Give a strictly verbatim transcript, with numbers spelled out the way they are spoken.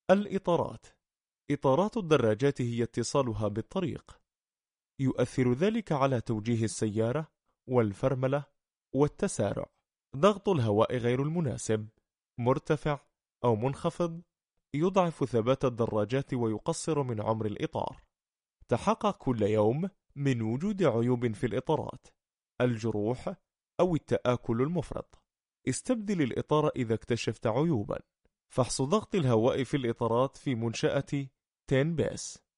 الإطارات. إطارات الدراجات هي اتصالها بالطريق. يؤثر ذلك على توجيه السيارة والفرملة والتسارع. ضغط الهواء غير المناسب، مرتفع أو منخفض، يضعف ثبات الدراجات ويقصر من عمر الإطار. تحقق كل يوم من وجود عيوب في الإطارات، الجروح أو التآكل المفرط. استبدل الإطار إذا اكتشفت عيوبا. فحص ضغط الهواء في الإطارات في منشأة تين بيس.